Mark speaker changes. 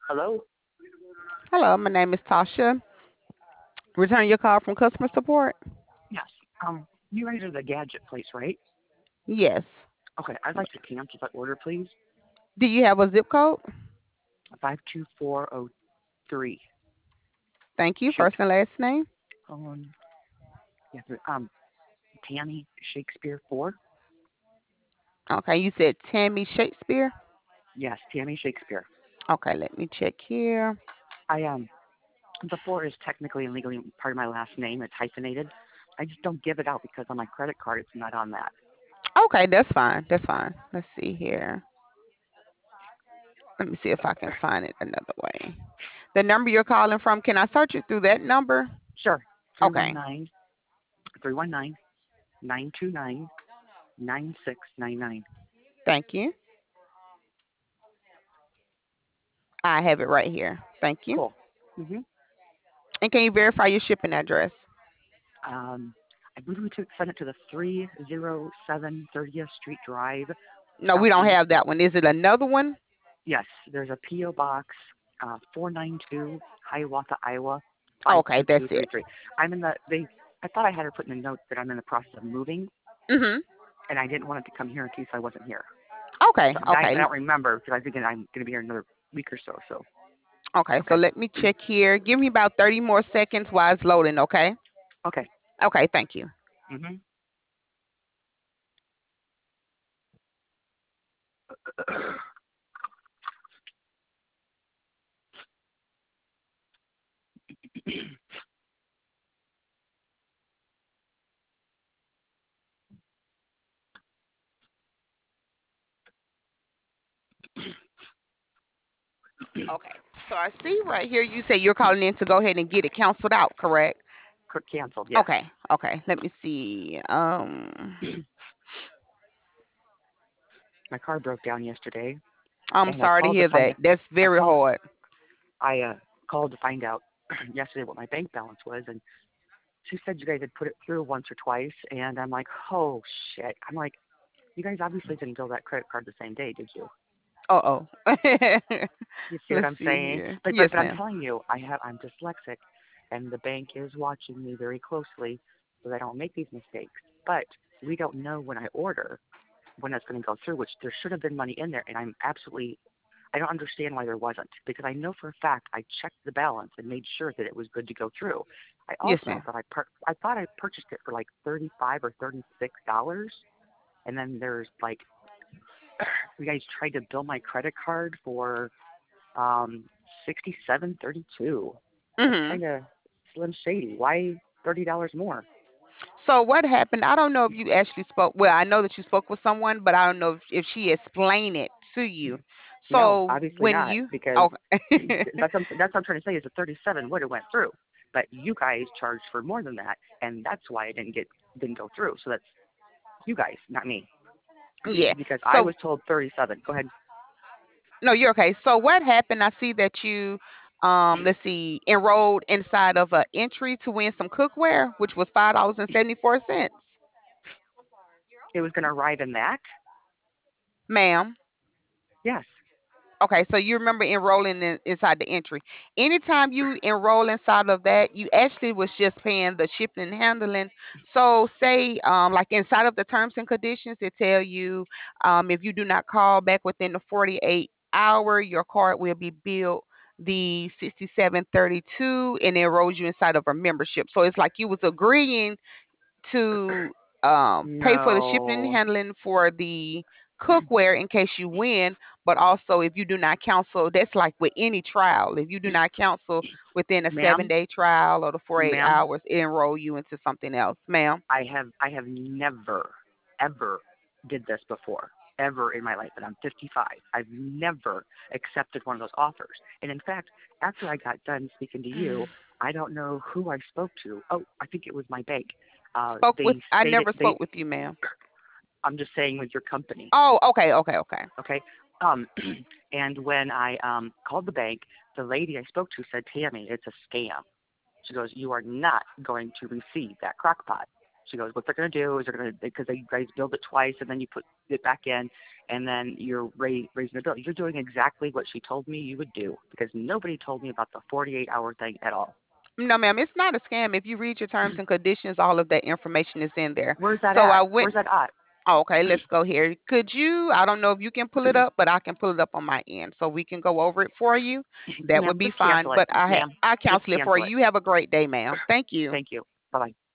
Speaker 1: Hello?
Speaker 2: Hello, my name is Tasha. Return your call from customer support?
Speaker 1: Yes. You guys are the gadget place, right?
Speaker 2: Yes.
Speaker 1: Okay, I'd like to cancel that order, please.
Speaker 2: Do you have a zip code?
Speaker 1: 52403.
Speaker 2: Thank you.
Speaker 1: Shoot.
Speaker 2: First and last name?
Speaker 1: Um, yeah, Tammy Shakespeare 4?
Speaker 2: Okay, you said Tammy Shakespeare?
Speaker 1: Yes, Tammy Shakespeare.
Speaker 2: Okay, let me check here.
Speaker 1: I the 4 is technically and legally part of my last name. It's hyphenated. I just don't give it out because on my credit card it's not on that.
Speaker 2: Okay, that's fine. That's fine. Let's see here. Let me see if I can find it another way. The number you're calling from, can I search it through that number?
Speaker 1: Sure.
Speaker 2: Okay,
Speaker 1: 319 319 929 9699.
Speaker 2: thank you. I have it right here. Thank you.
Speaker 1: Cool. Mhm.
Speaker 2: And can you verify your shipping address?
Speaker 1: Um, I believe we took sent it to the 307 30th Street Drive,
Speaker 2: No, we don't
Speaker 1: Southeast.
Speaker 2: have that one. Is it another one?
Speaker 1: Yes, there's a PO box, 492 Hiawatha, Iowa,
Speaker 2: Okay, that's it.
Speaker 1: 52233. I'm in the they. I thought I had her put in the notes that I'm in the process of moving,
Speaker 2: Mhm.
Speaker 1: and I didn't want it to come here in case I wasn't here.
Speaker 2: Okay,
Speaker 1: So I
Speaker 2: okay.
Speaker 1: don't remember because I think I'm going to be here another week or so. So
Speaker 2: Okay, so
Speaker 1: okay,
Speaker 2: let me check here. Give me about 30 more seconds while it's loading, okay?
Speaker 1: okay.
Speaker 2: Okay, thank you.
Speaker 1: Mhm.
Speaker 2: Okay, so I see right here you say you're calling in to go ahead and get it canceled out, correct?
Speaker 1: Canceled. Yes.
Speaker 2: Okay, okay, let me see.
Speaker 1: My car broke down yesterday,
Speaker 2: I'm
Speaker 1: and I
Speaker 2: sorry to
Speaker 1: called to
Speaker 2: hear
Speaker 1: find
Speaker 2: that.
Speaker 1: out.
Speaker 2: That's
Speaker 1: I
Speaker 2: very
Speaker 1: called.
Speaker 2: hard.
Speaker 1: I called to find out yesterday what my bank balance was, and she said you guys had put it through once or twice, and I'm like, oh shit. I'm like, you guys obviously didn't bill that credit card the same day, did you?
Speaker 2: Uh oh.
Speaker 1: You see what
Speaker 2: Let's
Speaker 1: I'm
Speaker 2: see
Speaker 1: saying?
Speaker 2: here.
Speaker 1: But
Speaker 2: Yes,
Speaker 1: I'm
Speaker 2: ma'am.
Speaker 1: telling you, I'm dyslexic, and the bank is watching me very closely so that I don't make these mistakes. But we don't know when I order when it's going to go through, which there should have been money in there, and I don't understand why there wasn't because I know for a fact I checked the balance and made sure that it was good to go through. I
Speaker 2: Yes,
Speaker 1: also
Speaker 2: ma'am.
Speaker 1: thought I thought I purchased it for like $35 or $36, and then there's like you guys tried to bill my credit card for 67.32. That's
Speaker 2: Mhm.
Speaker 1: kind of slim shady. Why $30 more?
Speaker 2: So what happened? I don't know if you actually spoke. Well, I know that you spoke with someone, but I don't know if she explained it to you.
Speaker 1: No,
Speaker 2: So
Speaker 1: obviously
Speaker 2: when
Speaker 1: not
Speaker 2: you,
Speaker 1: because
Speaker 2: oh,
Speaker 1: that's what I'm trying to say is the 37 would have went through, but you guys charged for more than that, and that's why it didn't go through. So that's you guys, not me,
Speaker 2: yeah.
Speaker 1: because I
Speaker 2: So
Speaker 1: was told 37. Go ahead.
Speaker 2: no, you're okay. So what happened? I see that you, let's see, enrolled inside of a entry to win some cookware, which was $5.74,
Speaker 1: It was going to arrive in that.
Speaker 2: ma'am.
Speaker 1: Yes.
Speaker 2: Okay, so you remember enrolling inside the entry. Anytime you enroll inside of that, you actually was just paying the shipping and handling. So say like inside of the terms and conditions, it tell you if you do not call back within the 48 hour, your card will be billed the 67.32 and enrolls you inside of a membership. So it's like you was agreeing to pay for the shipping and
Speaker 1: No,
Speaker 2: handling for the cookware in case you win, but also if you do not cancel, that's like with any trial. If you do not cancel within a seven
Speaker 1: ma'am,
Speaker 2: day trial or the 48
Speaker 1: ma'am.
Speaker 2: hours, it enroll you into something else, ma'am.
Speaker 1: I have never ever did this before ever in my life, and I'm 55. I've never accepted one of those offers. And in fact, after I got done speaking to you, I don't know who I spoke to. Oh, I think it was my bank.
Speaker 2: Spoke with
Speaker 1: They
Speaker 2: I
Speaker 1: stated
Speaker 2: never
Speaker 1: they.
Speaker 2: spoke with you, ma'am.
Speaker 1: I'm just saying with your company,
Speaker 2: Oh, okay, okay, okay.
Speaker 1: okay? Um, and when I called the bank, the lady I spoke to said, "Tammy, it's a scam." She goes, "You are not going to receive that crock pot." She goes, what's that going to do? Is it going to, because you guys build it twice and then you put it back in and then you're raising the bill. You're doing exactly what she told me you would do because nobody told me about the 48-hour thing at all.
Speaker 2: No, ma'am, it's not a scam. If you read your terms and conditions, all of that information is in there.
Speaker 1: Where's that
Speaker 2: So
Speaker 1: at?
Speaker 2: I went.
Speaker 1: Where's that at?
Speaker 2: Oh, okay, let's go here. Could you? I don't know if you can pull it up, but I can pull it up on my end, so we can go over it for you. That would
Speaker 1: Ma'am,
Speaker 2: be
Speaker 1: just
Speaker 2: fine.
Speaker 1: cancel it.
Speaker 2: But
Speaker 1: Ma'am,
Speaker 2: I
Speaker 1: just
Speaker 2: cancel it for
Speaker 1: cancel it.
Speaker 2: you. You have a great day, ma'am. Thank you.
Speaker 1: Thank you. Bye-bye.